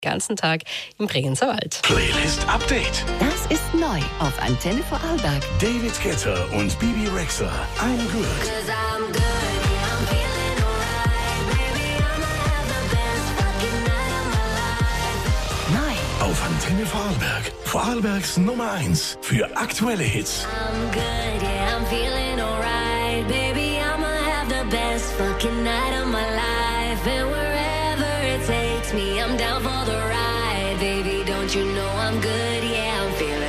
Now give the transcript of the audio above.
ganzen Tag im Bregenzer Wald. Playlist Update. Das ist neu auf Antenne Vorarlberg. David Guetta und Bibi Rexha. I'm good. Neu Auf Antenne Vorarlberg. Vorarlbergs Nummer 1 für aktuelle Hits. I'm good, yeah, I'm feeling alright. Baby, I'ma have the best fucking night of my life. And wherever it takes me, I'm down for the ride. Baby, don't you know I'm good, yeah, I'm feeling